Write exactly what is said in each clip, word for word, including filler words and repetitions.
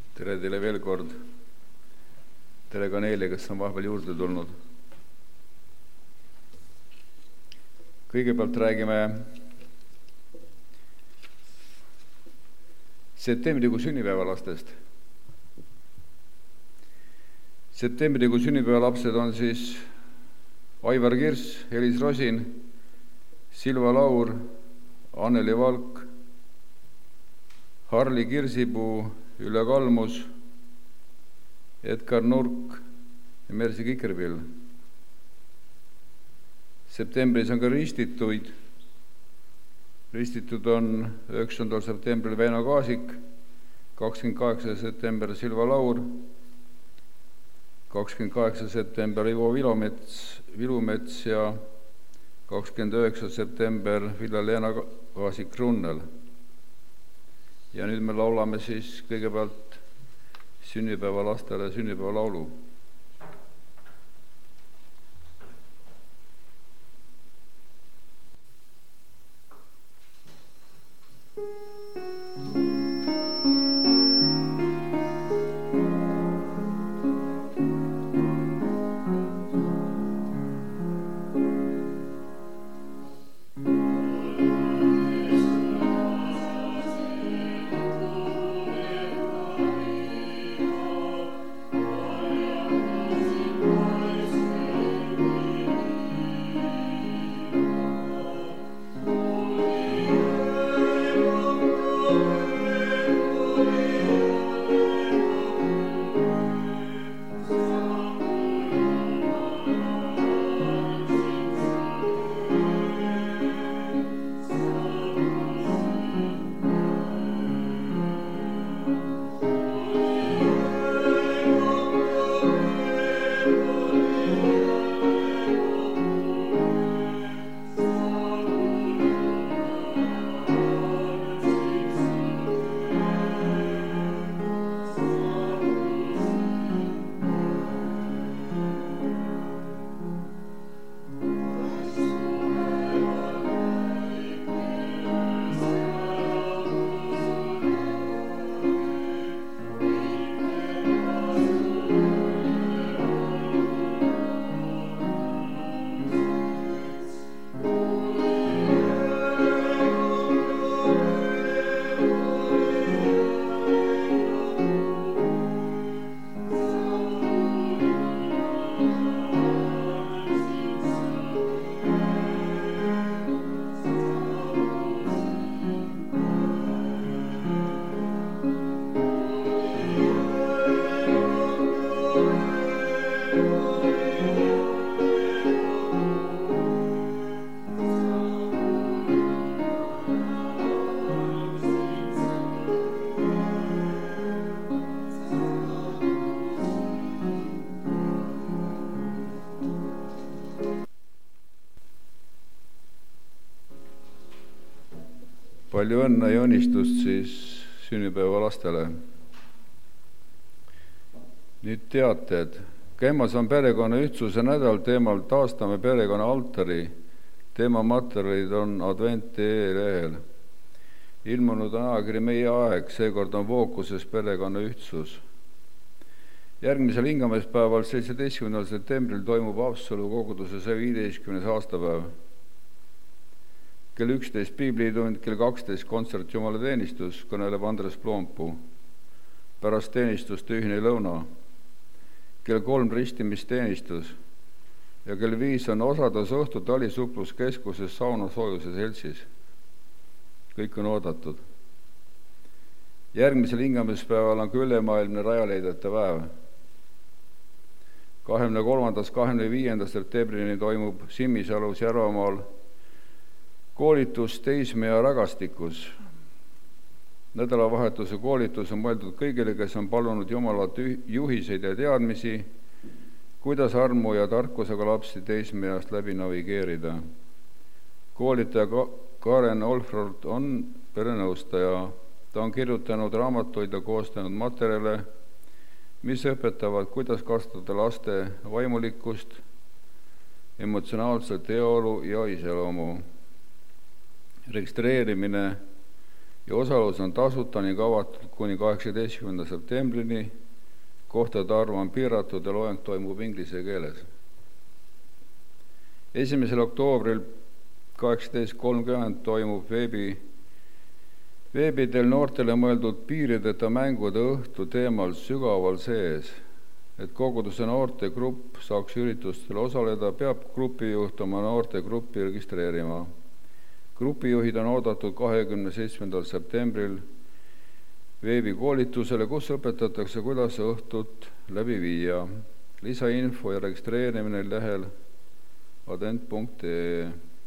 tere teile veel kord. Tere ka neile, kes on vahepeal juurde tulnud. Kõigepealt räägime septembrikuu sünnipäevalastest. Septembrikuu sünnipäevalapsed on siis Aivar Kirss, Elis Rosin, Silva Laur, Anneli Valk, Harli Kirsipuu, Ülle Kalmus, Edgar Nurk ja Mersi Kikerpill. Septembris on ka ristituid. Ristitud on üheksandal septembril Väino Kaasik, kakskümmend kaheksa september Silva Laur, kakskümmend kaheksa september Ivo Vilumets, Vilumets ja kakskümmend üheksa september Villa-Leena Kaasik-Runnel. Ja nüüd me laulame siis kõigepealt sünnipäevalastele sünnipäevalaulu. Palju õnne ja õnnistust siis sünnipäevalastele. Nüüd teated. Käimas on perekonna ühtsuse nädal teemal Taastame perekonna altari. Teema materjalid on advent.ee lehel. Ilmunud on ajakiri Meie aeg, seekord on fookuses perekonna ühtsus. Järgmisel hingamispäeval seitsmeteistkümnendal septembril toimub Haapsalu koguduse saja viieteistkümnes aastapäev. Kell üksteist piiblitund, kell kaksteist kontsert jumalateenistus, kõneleb Andres Ploompuu. Pärast teenistust ühine lõuna. Kell kolm ristimisteenistus ja kell viis on osadus õhtu talisuhtluskeskuses sauna soojuse seltsis. Kõik on oodatud. Järgmisel hingamispäeval on ka ülemaailmne rajaleidjate päev. kahekümne kolmandast kahekümne viiendast septembrini toimub Simmisalus Järvamaal koolitus teismea ragastikus. Nädalavahetuse koolitus on mõeldud kõigile, kes on palunud Jumalat juhiseid ja teadmisi, kuidas armu ja tarkusega lapsi teismeast läbi navigeerida. Koolitaja Karen Olfrord on perenõustaja. Ta on kirjutanud raamatuid ja koostanud materjale, mis õpetavad, kuidas kasvatada laste vaimulikkust, emotsionaalset heaolu ja iseloomu. Registreerimine ja osalus on tasuta ning avatud kuni kaheksateistkümnenda septembrini. Kohtade arv on piiratud ja loeng toimub inglise keeles. esimesel oktoobril kaheksateist kolmkümmend toimub veebi, veebidel noortele mõeldud piirideta mängude õhtu teemal Sügaval sees. Et koguduse noortegrupp saaks üritustel osaleda, peab grupijuht oma noortegruppi registreerima. Grupijuhid on oodatud kahekümne seitsmendal septembril veebikoolitusele, kus õpetatakse, kuidas õhtut läbi viia. Lisainfo ja registreerimine lehel advent punkt ee.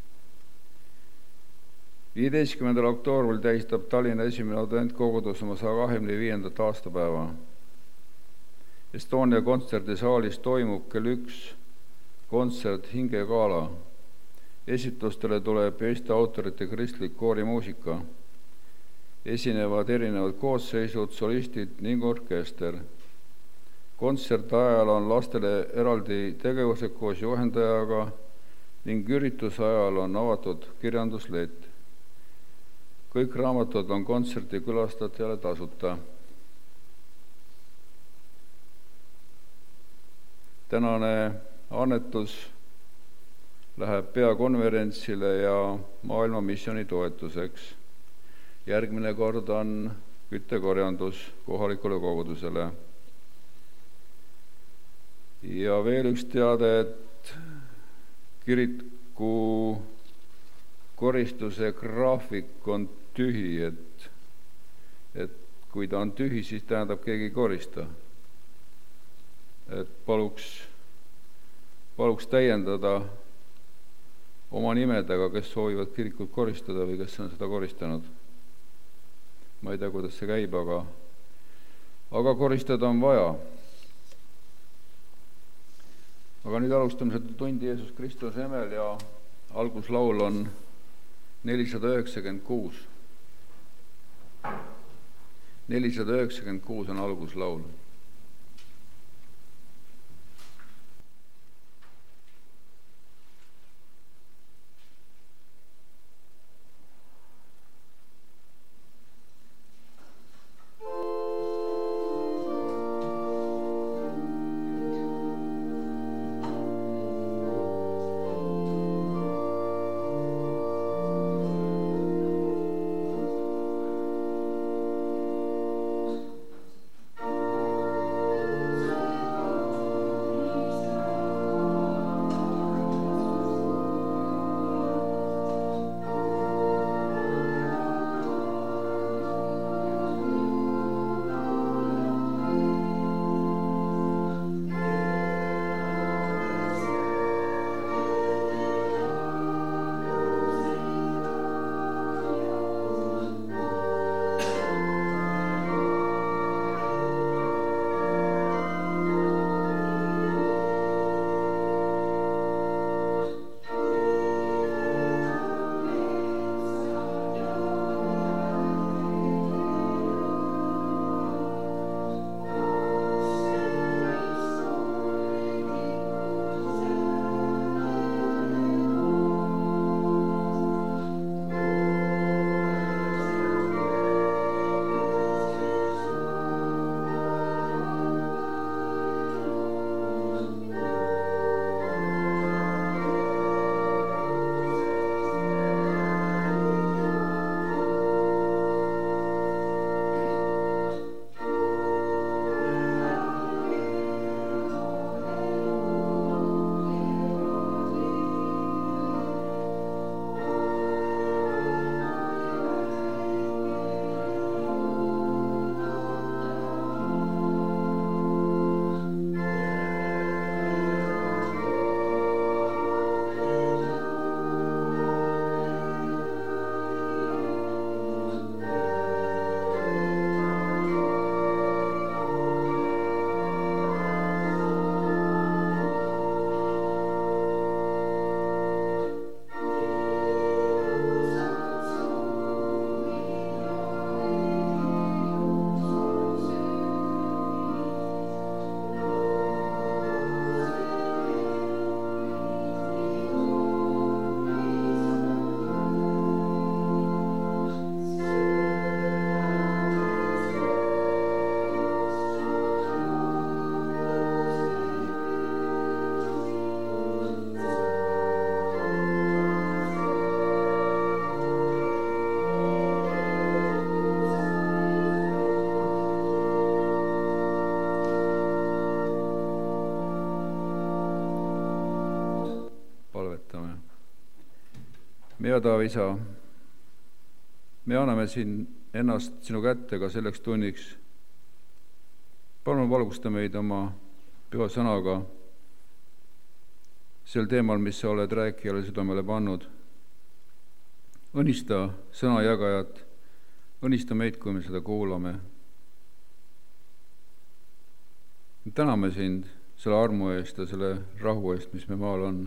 viieteistkümnendal oktoobril tähistab Tallinna esimene adventkogudus oma saja kahekümne viiendat aastapäeva. Estonia kontserdisaalis toimub kell üks kontsert Hingegala. Esitustele tuleb Eesti autorite kristlik koorimuusika. Esinevad erinevad koosseisud, solistid ning orkester. Kontserti ajal on lastele eraldi tegevused koos juhendajaga ning ürituse ajal on avatud kirjanduslett. Kõik raamatud on kontserti külastajale tasuta. Tänane annetus läheb peakonverentsile ja maailma missiooni toetuseks. Järgmine kord on küttekorjandus kohalikule kogudusele. Ja veel üks teade, et kiriku koristuse graafik on tühi, et, et kui ta on tühi, siis tähendab keegi ei korista. Et paluks, paluks täiendada oma nimedega, kes soovivad kirikut koristada või kes on seda koristanud. Ma ei tea, kuidas see käib, aga, aga koristada on vaja. Aga nüüd alustame seda tundi Jeesus Kristuse emel ja alguslaul on nelisada üheksakümmend kuus. nelisada üheksakümmend kuus on alguslaul. Thank you. meie taev Isa, me anname siin ennast sinu kätte ka selleks tunniks. Palun valgusta meid oma püha sõnaga sel teemal, mis sa oled rääkijale südamele pannud. Õnnista sõna jagajat, õnnista meid, kui me seda kuulame. Täname sind selle armu eest ja selle rahu eest, mis me maal on.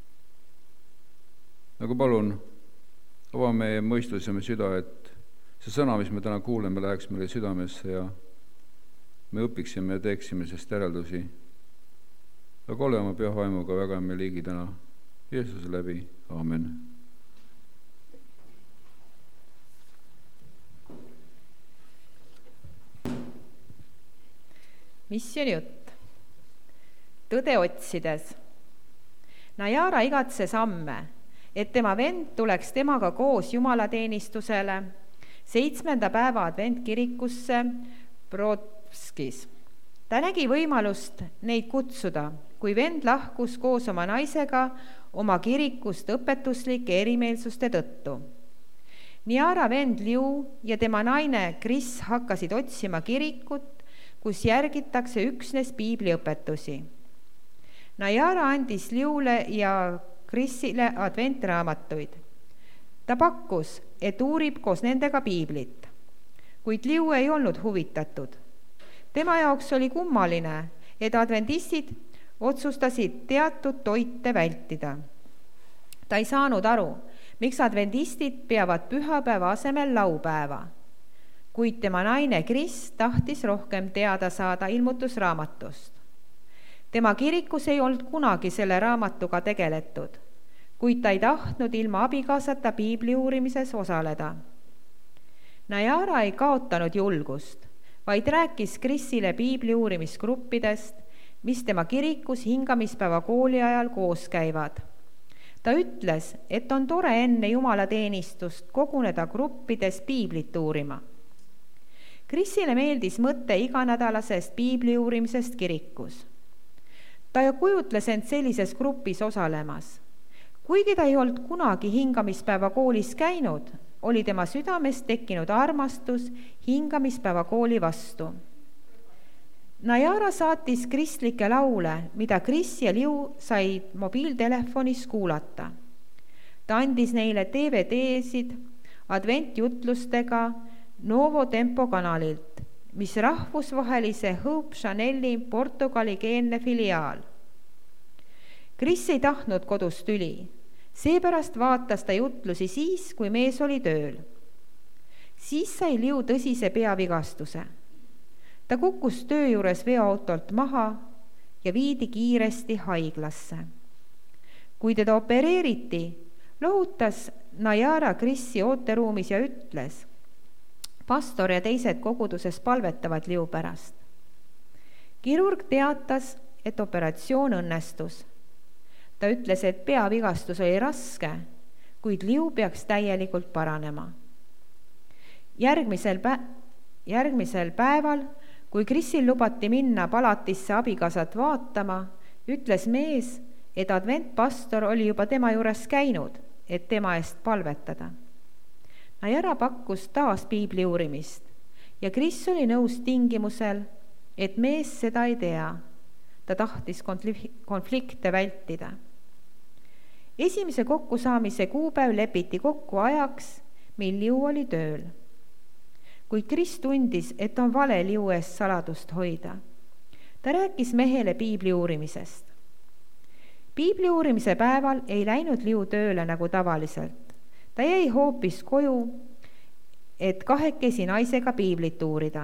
Aga palun, ava meie mõistus ja meie süda, et see sõna, mis me täna kuuleme, läheks meile südamesse ja me õpiksime ja teeksime sest järeldusi. Aga ole oma püha vaimuga väga me liigi täna Jeesuse läbi. Aamen. Missioonijutt. Tõde otsides. Najara igatse samme, et tema vend tuleks temaga koos jumalateenistusele seitsmenda päeva adventkirikusse Brodskis. Ta nägi võimalust neid kutsuda, kui vend lahkus koos oma naisega oma kirikust õpetuslike erimeelsuste tõttu. Najara vend Liu ja tema naine Kris hakkasid otsima kirikut, kus järgitakse üksnes piibliõpetusi. Najara andis Liule ja Krisile adventraamatuid. Ta pakkus, et uurib koos nendega piiblit, kuid Liu ei olnud huvitatud. Tema jaoks oli kummaline, et adventistid otsustasid teatud toite vältida. Ta ei saanud aru, miks adventistid peavad pühapäeva asemel laupäeva, kuid tema naine Kris tahtis rohkem teada saada ilmutusraamatust. Tema kirikus ei olnud kunagi selle raamatuga tegeletud, kuid ta ei tahtnud ilma abikaasata piibli uurimises osaleda. Najara ei kaotanud julgust, vaid rääkis Krisile piibli uurimisgruppidest, mis tema kirikus hingamispäeva kooli ajal koos käivad. Ta ütles, et on tore enne jumalateenistust koguneda gruppides piiblit uurima. Krisile meeldis mõte iganädalasest piibli uurimisest kirikus. Ta kujutles end sellises grupis osalemas. Kuigi ta ei olnud kunagi hingamispäeva koolis käinud, oli tema südames tekkinud armastus hingamispäeva kooli vastu. Najara saatis kristlikke laule, mida Kris ja Liu said mobiiltelefonis kuulata. Ta andis neile D V D-sid adventjutlustega Novo Tempo kanalilt, mis rahvusvahelise Hope Channeli Portugali keelne filiaal. Kris ei tahtnud kodus tüli, seepärast vaatas ta jutlusi siis, kui mees oli tööl. Siis sai Liu tõsise peavigastuse. Ta kukkus töö juures veoautolt maha ja viidi kiiresti haiglasse. Kui teda opereeriti, lohutas Najara Krisi ooteruumis ja ütles: pastor ja teised koguduses palvetavad Liu pärast. Kirurg teatas, et operatsioon õnnestus. Ta ütles, et peavigastus oli raske, kuid Liu peaks täielikult paranema. Järgmisel, pä- järgmisel päeval, kui Krisil lubati minna palatisse abikaasat vaatama, ütles mees, et adventpastor oli juba tema juures käinud, et tema eest palvetada. Najara pakkus taas piibli uurimist ja Kris oli nõus tingimusel, et mees seda ei tea. Ta tahtis konflikte vältida. Esimese kokkusaamise kuupäev lepiti kokku ajaks, mil Liu oli tööl. Kuid Kris tundis, et on vale Liu eest saladust hoida. Ta rääkis mehele piibli uurimisest. Piibli uurimise päeval ei läinud Liu tööle nagu tavaliselt. Ta jäi hoopis koju, et kahekesi naisega piiblit uurida.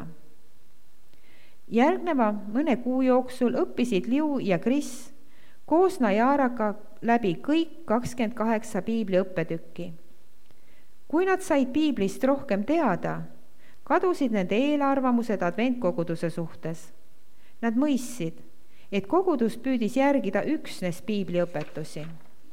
Järgneva mõne kuu jooksul õppisid Liu ja Kris koos Najaraga läbi kõik kakskümmend kaheksa piibli õppetükki. Kui nad said piiblist rohkem teada, kadusid nende eelarvamused adventkoguduse suhtes. Nad mõistsid, et kogudus püüdis järgida üksnes piibliõpetusi.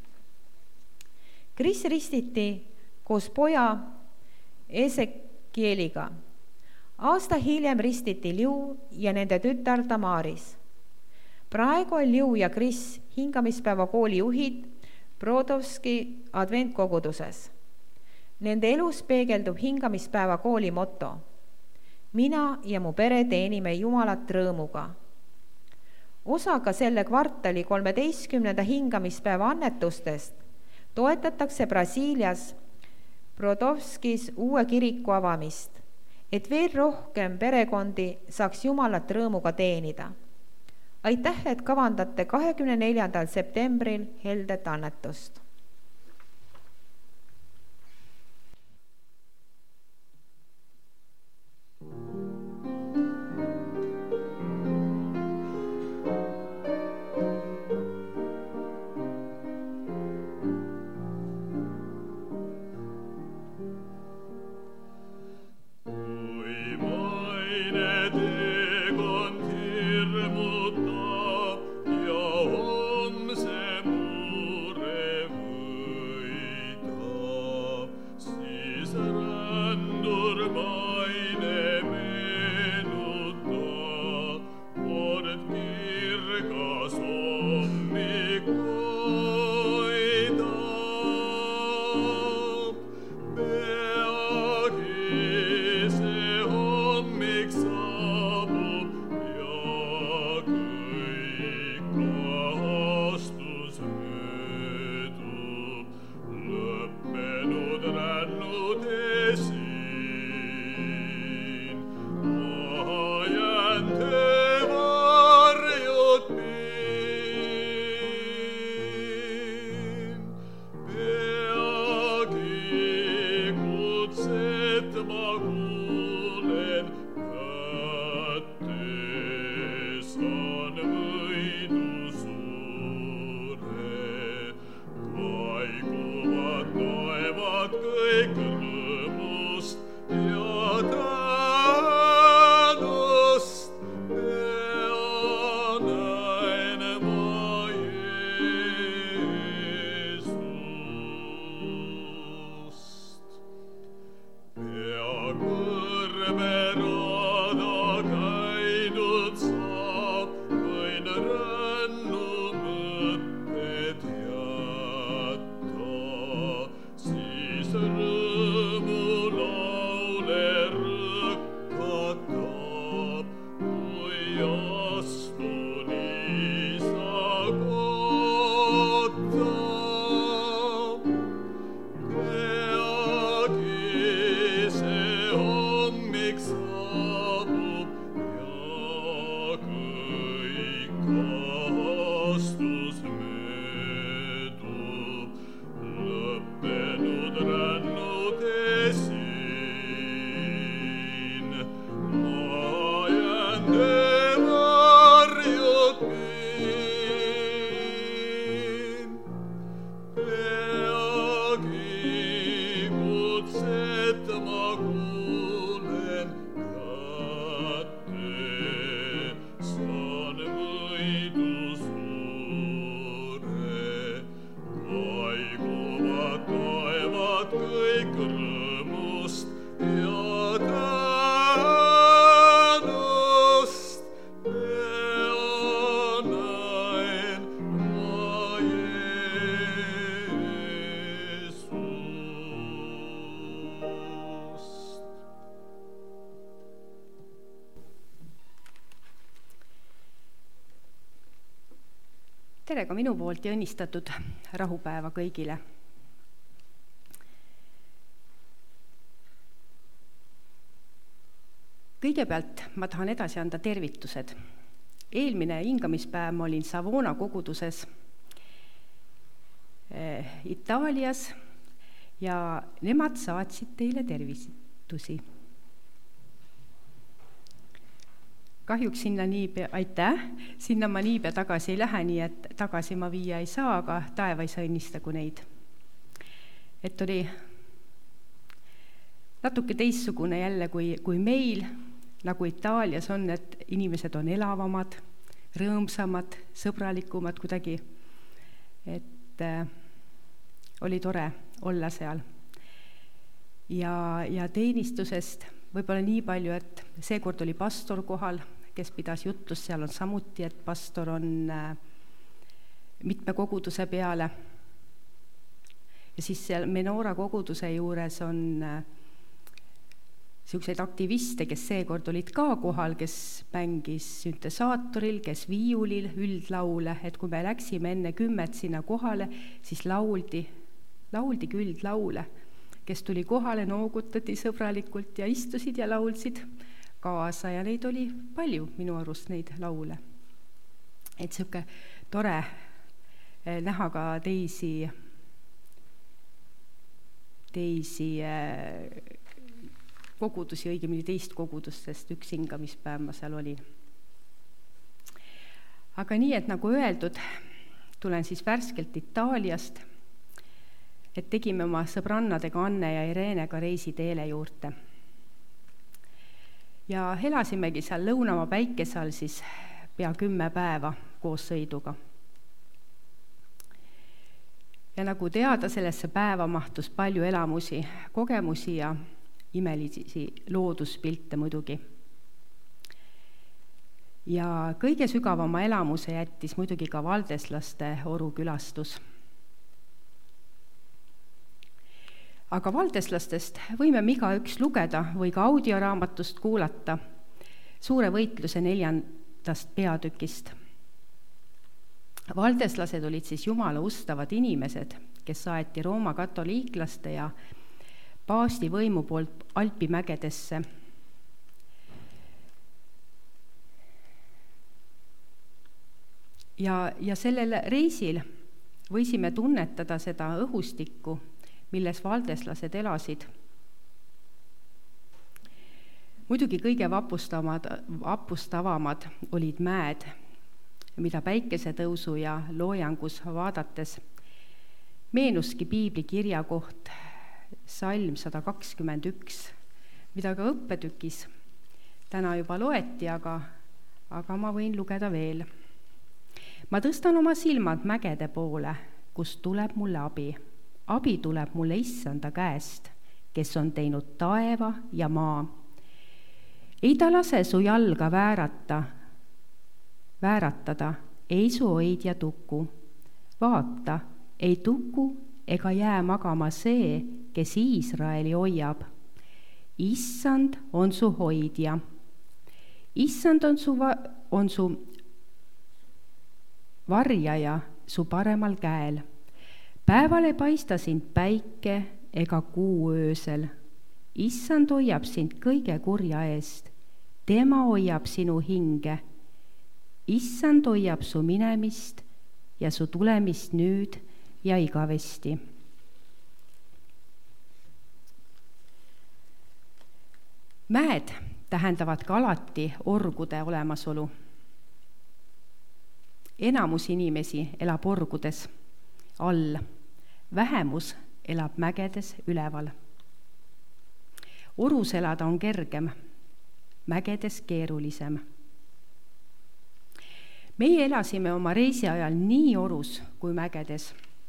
Kris ristiti koos poja Esekieliga. Aasta hiljem ristiti Liu ja nende tütar Tamaris. Praegu on Liu ja Kris hingamispäeva kooli juhid Brodowski adventkoguduses. Nende elus peegeldub hingamispäeva kooli moto: mina ja mu pere teenime Jumalat rõõmuga. Osaga selle kvartali kolmeteistkümnenda hingamispäeva annetustest toetatakse Brasiilias Brodowskis uue kiriku avamist, et veel rohkem perekondi saaks Jumalat rõõmuga teenida. Aitäh, et kavandate kahekümne neljandal septembril heldet annetust. Tere ka minu poolt ja õnnistatud rahupäeva kõigile. Kõigepealt ma tahan edasi anda tervitused. Eelmine hingamispäev ma olin Savona koguduses eh, Itaalias ja nemad saatsid teile tervitusi. Kahjuks sinna niipea, aitäh, sinna ma niipea tagasi ei lähe, nii et tagasi ma viia ei saa, aga taevas õnnistagu neid. Et oli natuke teistsugune jälle kui, kui meil, nagu Itaalias on, et inimesed on elavamad, rõõmsamad, sõbralikumad kuidagi. Et äh, oli tore olla seal. Ja, ja teenistusest võib-olla nii palju, et seekord oli pastor kohal, kes pidas jutlust, seal on samuti, et pastor on äh, mitme koguduse peale ja siis seal Menorah koguduse juures on niisuguseid aktiviste, kes seekord olid ka kohal, kes mängis süntesaatoril, kes viiulil üldlaule, et kui me läksime enne kümmet sinna kohale, siis lauldi, lauldigi üldlaule, kes tuli kohale, noogutati sõbralikult ja istusid ja laulsid kaasa ja neid oli palju minu arust neid laule. Et niisugune tore näha ka teisi teisi kogudusi, õigemini teist kogudust, sest üks hingamispäev ma seal olin. Aga nii, et nagu öeldud, tulen siis värskelt Itaaliast, et tegime oma sõbrannadega Anne ja Irenega reisi Teele juurde. Ja elasimegi seal lõunamaa päikese all siis pea kümme päeva koos sõiduga. Ja nagu teada, sellesse päeva mahtus palju elamusi, kogemusi ja imelisi looduspilte muidugi. Ja kõige sügavama elamuse jättis muidugi ka valdeslaste Oru külastus. Aga valdeslastest võime igaüks lugeda või ka audioraamatust kuulata suure võitluse neljandast peatükist. Valdeslased olid siis Jumala ustavad inimesed, kes saeti Rooma katoliiklaste ja paavsti võimu poolt Alpimägedesse. Ja, ja sellel reisil võisime tunnetada seda õhustikku, milles valdeslased elasid. Muidugi kõige vapustavamad, vapustavamad olid mäed, mida päikesetõusu ja loojangus vaadates meenuski piibli kirja koht Salm sada kakskümmend üks, mida ka õppetükis täna juba loeti, aga, aga ma võin lugeda veel. Ma tõstan oma silmad mägede poole, kust tuleb mulle abi. Abi tuleb mulle issanda käest, kes on teinud taeva ja maa. Ei ta lase su jalga väärata, vääratada, ei su hoidja tuku. Vaata, ei tuku ega jää magama see, kes Iisraeli hoiab. Issand on su hoidja. Issand on su, va- on su varjaja su paremal käel. Päeval ei paista sind päike ega kuu öösel. Issand hoiab sind kõige kurja eest. Tema hoiab sinu hinge. Issand hoiab su minemist ja su tulemist nüüd ja igavesti. Mäed tähendavad ka alati orgude olemasolu. Enamus inimesi elab orgudes all, vähemus elab mägedes üleval. Orus elada on kergem, mägedes keerulisem. Meie elasime oma reisi ajal nii orus kui mägedes.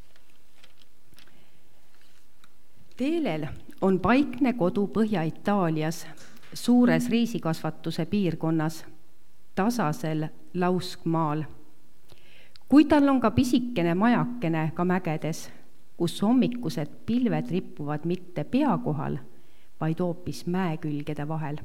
Teelel on paikne kodu Põhja-Itaalias, suures riisikasvatuse piirkonnas, tasasel lauskmaal. Kui tal on ka pisikene majakene ka mägedes, kus hommikused pilved rippuvad mitte pea kohal, vaid hoopis mäekülgede vahel.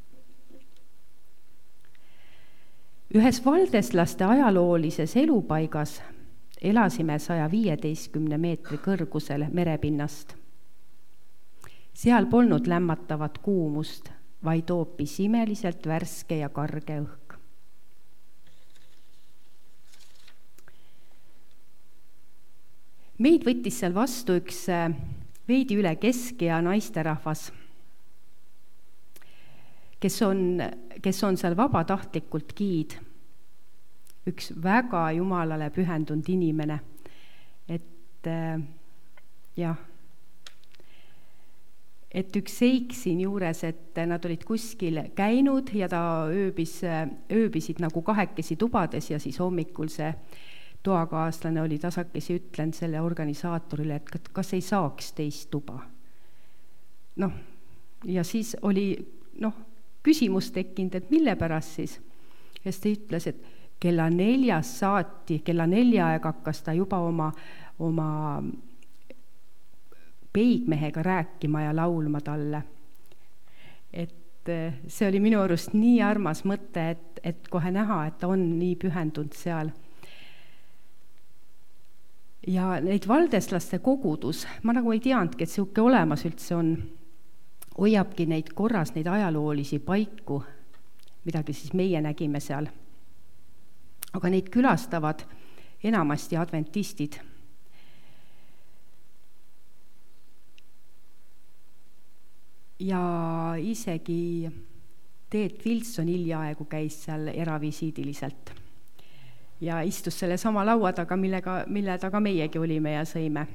Ühes valdeslaste ajaloolises elupaigas elasime saja viieteistkümne meetri kõrgusel merepinnast. Seal polnud lämmatavat kuumust, vaid hoopis imeliselt värske ja karge õhk. Meid võttis seal vastu üks veidi üle keskea naisterahvas, kes on, kes on seal vabatahtlikult giid, üks väga Jumalale pühendunud inimene. Et jah, et üks seik siin juures, et nad olid kuskil käinud ja ta ööbis, ööbisid nagu kahekesi tubades ja siis hommikul see toakaaslane oli tasakesi ütlenud selle organisaatorile, et kas ei saaks teist tuba. Noh, ja siis oli noh, küsimus tekkinud, et mille pärast siis. Ja ta ütles, et kella neljas saati, kella nelja aeg hakkas ta juba oma, oma peigmehega rääkima ja laulma talle. Et see oli minu arust nii armas mõte, et, et kohe näha, et ta on nii pühendunud seal. Ja neid valdeslaste kogudus, ma nagu ei teadnudki, et siuke olemas üldse on, hoiabki neid korras, neid ajaloolisi paiku, midagi siis meie nägime seal. Aga neid külastavad enamasti adventistid. Ja isegi Teet Wilson hiljaaegu käis seal eravisiidiliselt ja istus selle sama laua taga, millega, mille taga meiegi olime ja sõime.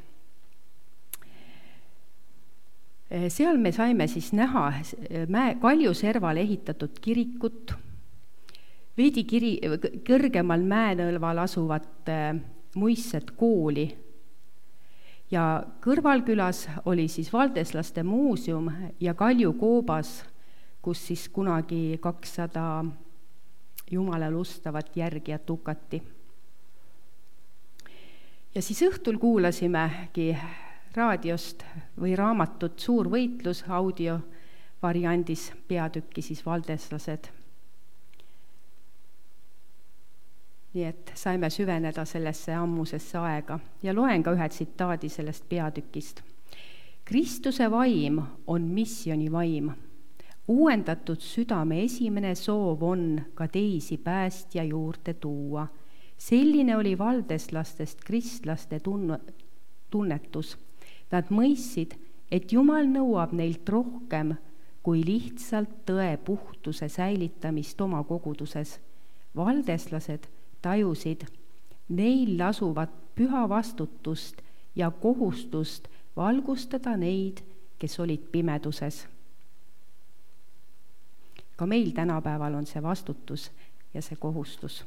Seal me saime siis näha mäe, Kalju serval ehitatud kirikut, veidi kiri, kõrgemal mäenõlval asuvat muistset kooli. Ja Kõrvalkülas oli siis Valdeslaste muuseum ja Kalju koobas, kus siis kunagi kakssada Jumalale ustavat järgijat hukati. Ja siis õhtul kuulasimegi raadiost või raamatut Suur võitlus audio variandis peatükki siis Valdeslased. Nii et saime süveneda sellesse ammusesse aega ja loen ka ühe tsitaadi sellest peatükist. Kristuse vaim on missiooni vaim. Uuendatud südame esimene soov on ka teisi päästja juurde tuua. Selline oli valdeslastest kristlaste tunnetus. Nad mõistsid, et Jumal nõuab neilt rohkem kui lihtsalt tõe puhtuse säilitamist oma koguduses. Valdeslased tajusid, neil lasuvat püha vastutust ja kohustust valgustada neid, kes olid pimeduses. Ka meil tänapäeval on see vastutus ja see kohustus.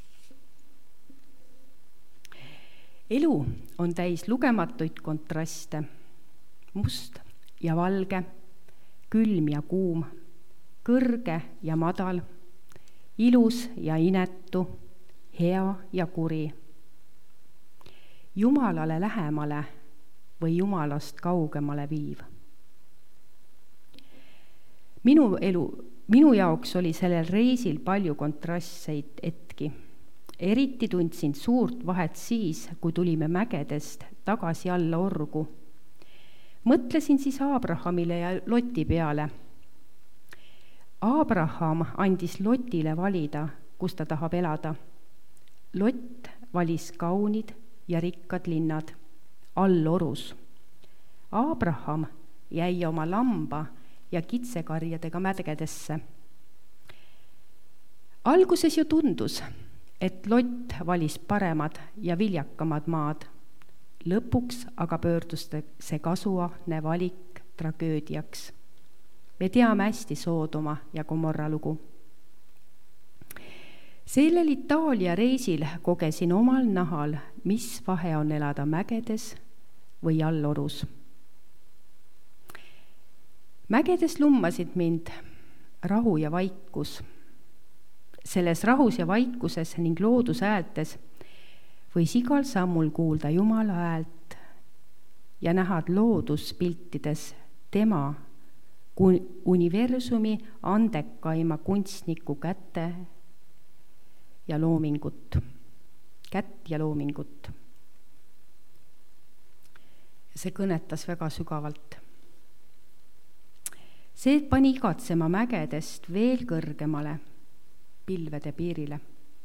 Elu on täis lugematuid kontraste, must ja valge, külm ja kuum, kõrge ja madal, ilus ja inetu, hea ja kuri. Jumalale lähemale või Jumalast kaugemale viiv. Minu elu, minu jaoks oli sellel reisil palju kontrastseid hetki. Eriti tundsin suurt vahet siis, kui tulime mägedest tagasi alla orgu. Mõtlesin siis Abrahamile ja Loti peale. Abraham andis Lotile valida, kus ta tahab elada. Lott valis kaunid ja rikkad linnad, all orus. Abraham jäi oma lamba ja kitsekarjadega mägedesse. Alguses ju tundus, et Lott valis paremad ja viljakamad maad. Lõpuks aga pöördus see kasuahne valik tragöödiaks. Me teame hästi Soodoma ja Gomorra lugu. Sellel Itaalia reisil kogesin omal nahal, mis vahe on elada mägedes või allorus. Mägedes lummasid mind rahu ja vaikus. Selles rahus ja vaikuses ning looduse häältes võis igal sammul kuulda Jumala häält ja nähad looduspiltides tema universumi andekaima kunstniku kätte ja loomingut, kätt ja loomingut. See kõnetas väga sügavalt. See pani igatsema mägedest veel kõrgemale, pilvede piirile.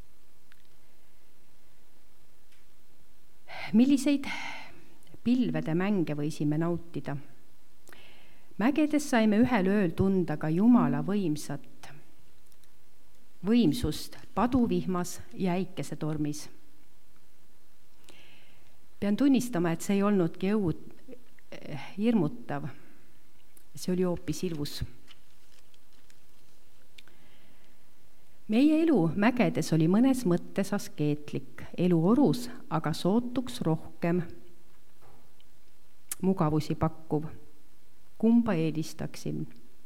Milliseid pilvede mänge võisime nautida? Mägedes saime ühel ööl tunda ka Jumala võimsat võimsust paduvihmas ja äikesetormis. Pean tunnistama, et see ei olnudki õud hirmutav. See oli hoopis ilus. Meie elu mägedes oli mõnes mõttes askeetlik, elu orus, aga sootuks rohkem mugavusi pakkuv. Kumba eelistaksin?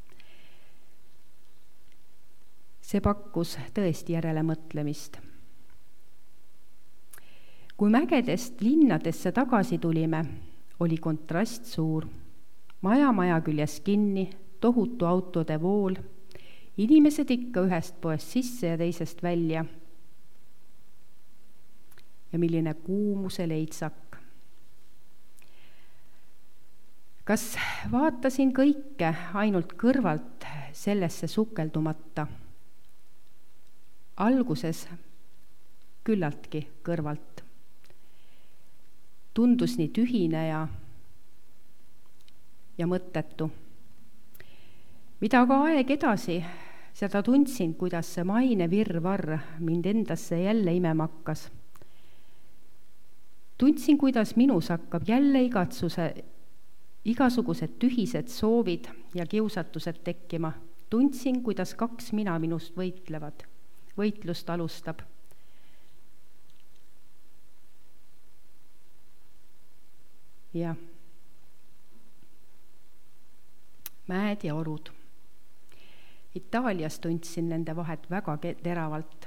See pakkus tõesti järele mõtlemist. Kui mägedest linnadesse tagasi tulime, oli kontrast suur. Maja maja küljes kinni, tohutu autode vool, inimesed ikka ühest poest sisse ja teisest välja. Ja milline kuumuse leitsak. Kas vaatasin kõike ainult kõrvalt sellesse sukeldumata? Alguses küllaltki kõrvalt. Tundus nii tühine ja, ja mõttetu. Mida ka aeg edasi, seda tundsin, kuidas see maine virvarr mind endasse jälle imema hakkas. Tundsin, kuidas minus hakkab jälle igatsuse, igasugused tühised soovid ja kiusatused tekkima. Tundsin, kuidas kaks mina minust võitlevad, võitlust alustab. Ja mäed ja orud. Itaalias tundsin nende vahet väga teravalt.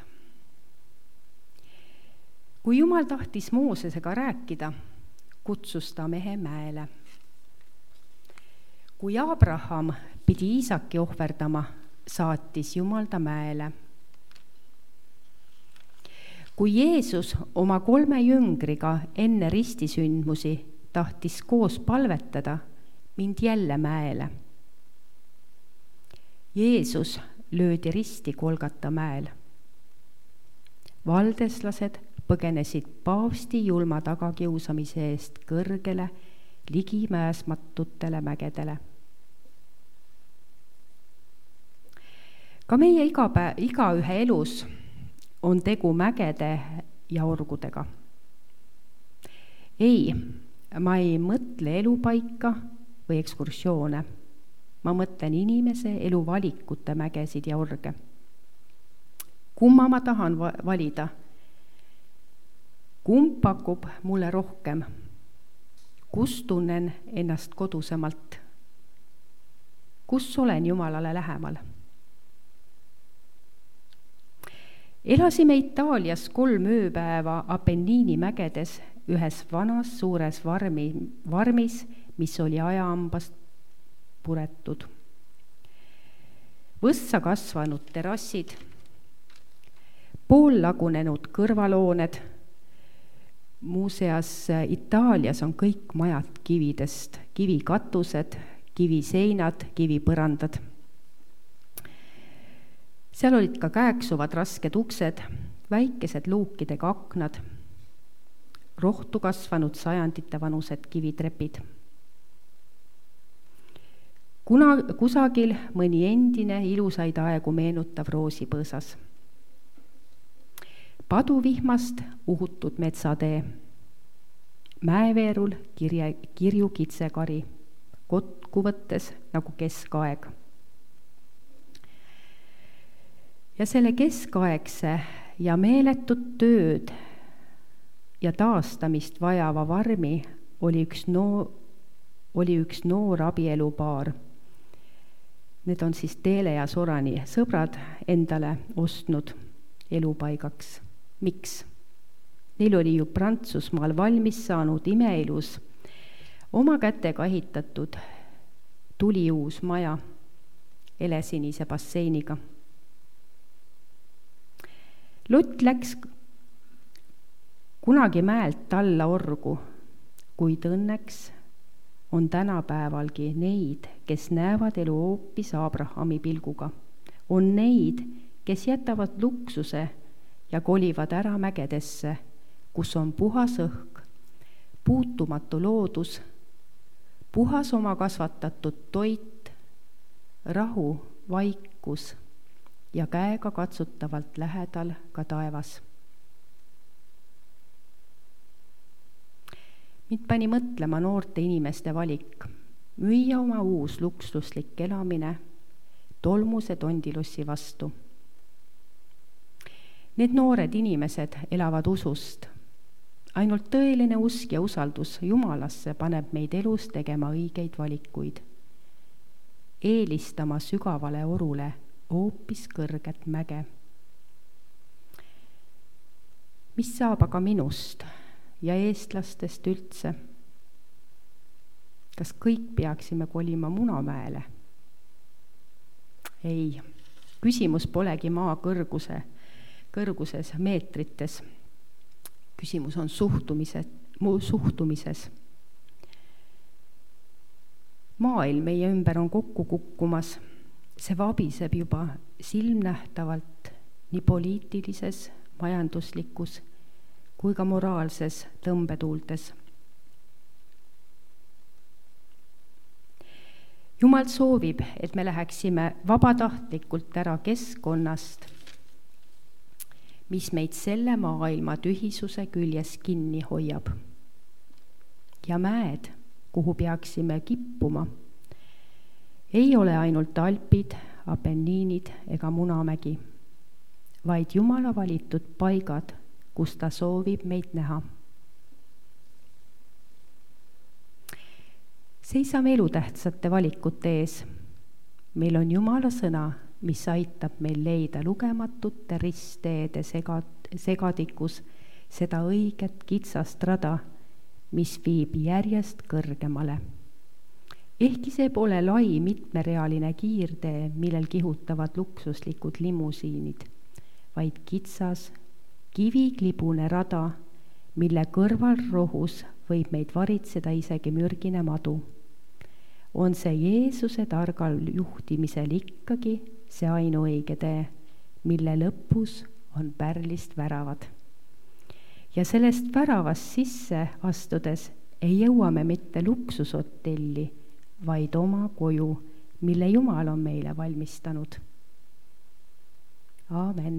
Kui Jumal tahtis Moosesega rääkida, kutsus ta mehe mäele. Kui Abraham pidi Iisaki ohverdama, saatis Jumal ta mäele. Kui Jeesus oma kolme jüngriga enne ristisündmusi tahtis koos palvetada, mind jälle mäele. Jeesus löödi risti Golgata mäel. Valdeslased põgenesid paavsti julma tagakiusamise eest kõrgele, ligimääsmatutele mägedele. Ka meie igapäev, igaühe elus on tegu mägede ja orgudega. Ei, ma ei mõtle elupaika või ekskursioone. Ma mõtlen inimese eluvalikute mägesid ja orge. Kumma ma tahan valida? Kumb pakub mulle rohkem? Kus tunnen ennast kodusemalt? Kus olen Jumalale lähemal? Elasime Itaalias kolm ööpäeva Apenniini mägedes ühes vanas suures varmi, varmis, mis oli ajaambast puretud. Võssa kasvanud terrassid, poollagunenud kõrvalooned. Muuseas, Itaalias on kõik majad kividest, kivikatused, kiviseinad, kivipõrandad. Seal olid ka käeksuvad rasked uksed, väikesed luukidega aknad, rohtu kasvanud sajandite vanused kivitrepid. Kuna kusagil mõni endine ilusaid aegu meenutav roosipõõsas. Paduvihmast uhutud metsatee. Mäeveerul kirje, kirju kitsekari, kotkuvõttes nagu keskaeg. Ja selle keskaegse ja meeletut tööd ja taastamist vajava varmi oli üks, no, oli üks noor abielupaar. Need on siis Teele ja Sorani sõbrad endale ostnud elupaigaks. Miks? Neil oli ju Prantsusmaal valmis saanud imeilus oma kätega ehitatud tuliuus maja elesinise basseiniga. Lott läks kunagi mäelt alla orgu, kuid õnneks on tänapäevalgi neid, kes näevad elu hoopis Abrahami pilguga. On neid, kes jätavad luksuse ja kolivad ära mägedesse, kus on puhas õhk, puutumatu loodus, puhas oma kasvatatud toit, rahu, vaikus ja käega katsutavalt lähedal ka taevas. Mind pani mõtlema noorte inimeste valik, müüa oma uus luksuslik elamine tolmuse tondilussi vastu. Need noored inimesed elavad usust. Ainult tõeline usk ja usaldus Jumalasse paneb meid elus tegema õigeid valikuid, eelistama sügavale orule hoopis kõrget mäge. Mis saab aga minust ja eestlastest üldse? kas kõik peaksime kolima Munamäele? Ei, küsimus polegi maa kõrguse, kõrguses meetrites. Küsimus on suhtumises, suhtumises. Maailm meie ümber on kokku kukkumas. See vabiseb juba silmnähtavalt nii poliitilises, majanduslikus kui ka moraalses tõmbetuultes. Jumal soovib, et me läheksime vabatahtlikult ära keskkonnast, mis meid selle maailma tühisuse küljes kinni hoiab. Ja mäed, kuhu peaksime kippuma, ei ole ainult Alpid, Apenniinid ega Munamägi, vaid Jumala valitud paigad, kus ta soovib meid näha. Seisame elutähtsate valikute ees. Meil on Jumala sõna, mis aitab meil leida lugematute ristteede segadikus seda õiget kitsast rada, mis viib järjest kõrgemale. Ehkki see pole lai mitmerealine kiirtee, millel kihutavad luksuslikud limusiinid, vaid kitsas, kiviklibune rada, mille kõrval rohus võib meid varitseda isegi mürgine madu. On see Jeesuse targal juhtimisel ikkagi see ainuõige tee, mille lõpus on pärlist väravad. Ja sellest väravast sisse astudes ei jõua me mitte luksushotelli, vaid oma koju, mille Jumal on meile valmistanud. Aamen.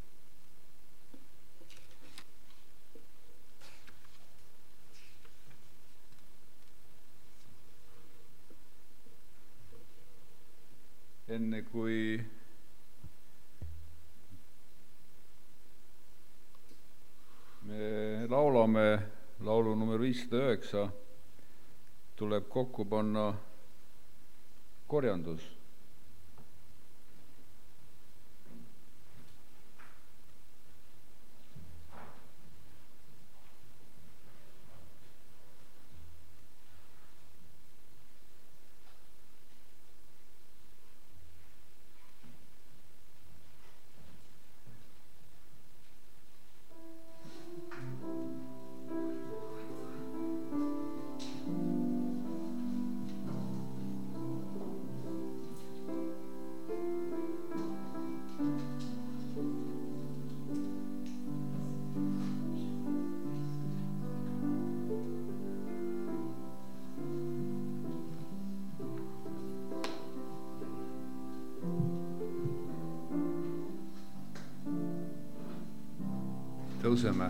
Enne kui me laulame laulu number viissada üheksa, tuleb kokku panna korjandus. Tõuseme.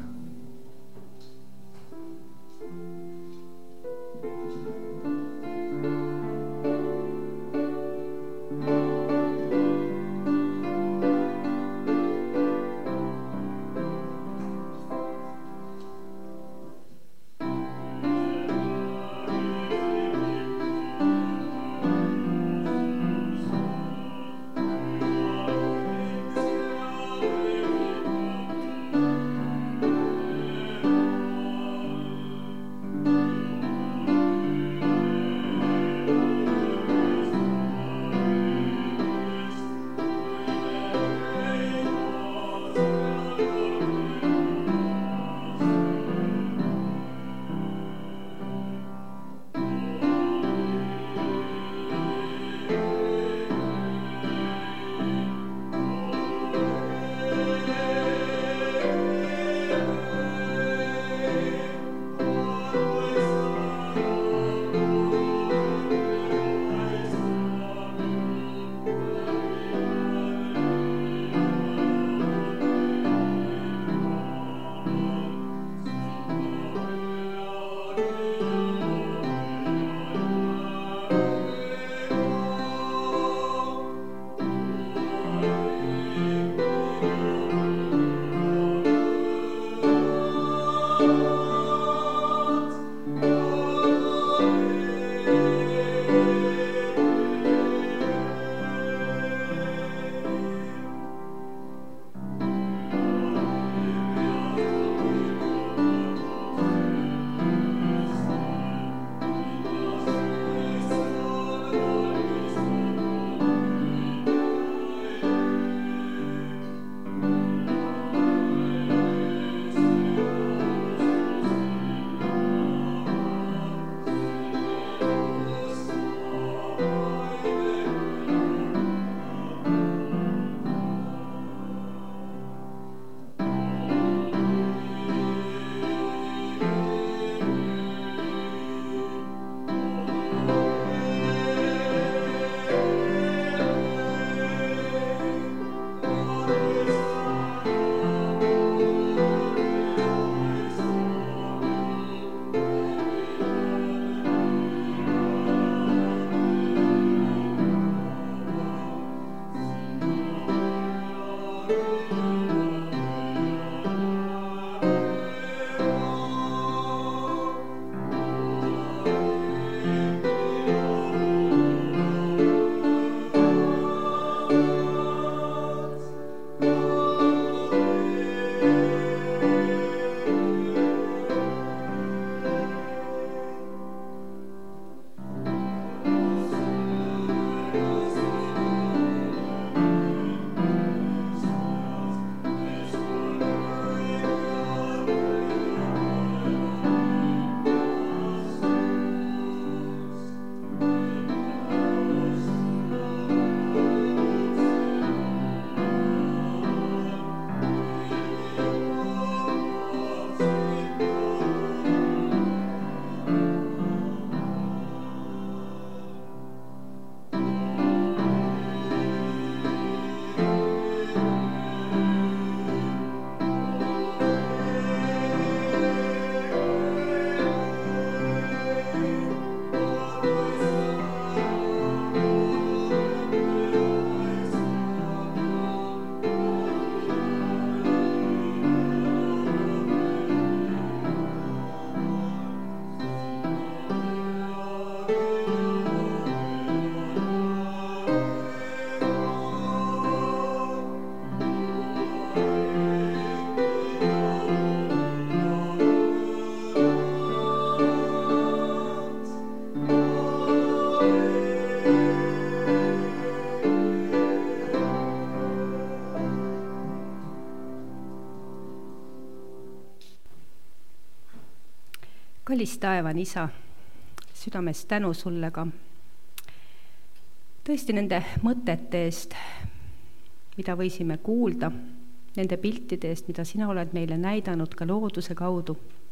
kallis taevane Isa, südamest tänu sulle ka tõesti nende mõtete eest, mida võisime kuulda, nende piltide eest, mida sina oled meile näidanud ka looduse kaudu.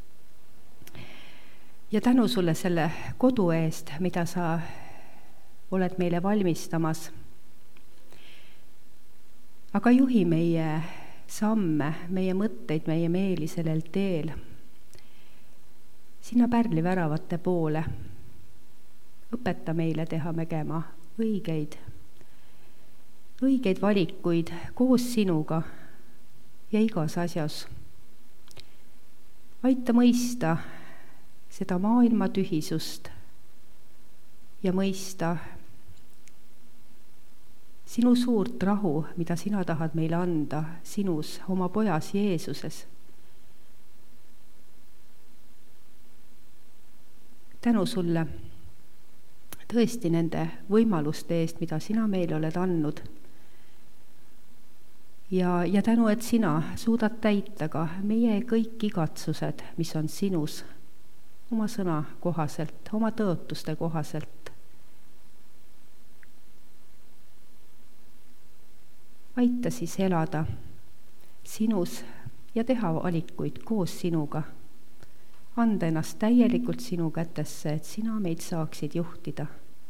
Ja tänu sulle selle kodu eest, mida sa oled meile valmistamas. Aga juhi meie samme, meie mõtteid, meie meeli sellel teel sinna pärliväravate poole. Õpeta meile teha megema õigeid, õigeid valikuid koos sinuga ja igas asjas. Aita mõista seda maailma tühisust ja mõista sinu suurt rahu, mida sina tahad meile anda sinus, oma pojas Jeesuses. Tänu sulle tõesti nende võimaluste eest, mida sina meile oled andnud. Ja, ja tänu, et sina suudad täita ka meie kõik igatsused, mis on sinus, oma sõna kohaselt, oma tõotuste kohaselt. Aita siis elada sinus ja teha valikuid koos sinuga. Anda ennast täielikult sinu kätesse, et sina meid saaksid juhtida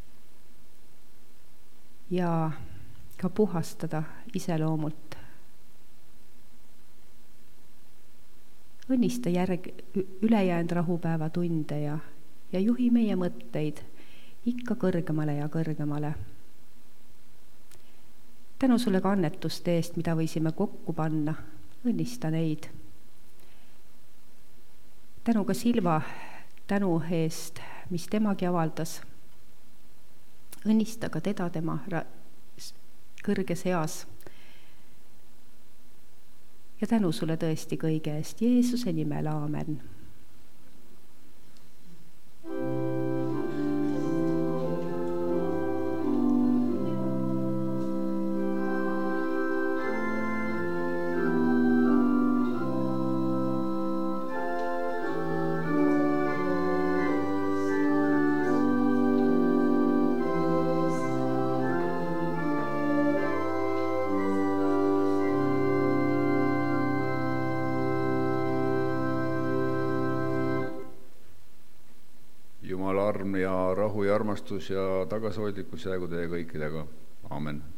ja ka puhastada iseloomult. Õnnista järg, ülejäänud rahupäeva tunde ja, ja juhi meie mõtteid ikka kõrgemale ja kõrgemale. Tänu sulle ka annetuste eest, mida võisime kokku panna, õnnista neid. Tänu ka Silva tänu eest, mis temagi avaldas. Õnnista ka teda tema kõrges eas. Ja tänu sulle tõesti kõige eest, Jeesuse nimel, aamen. Jumala arm ja rahu ja armastus ja tagasihoidlikkus jäägu teie kõikidega. Aamen.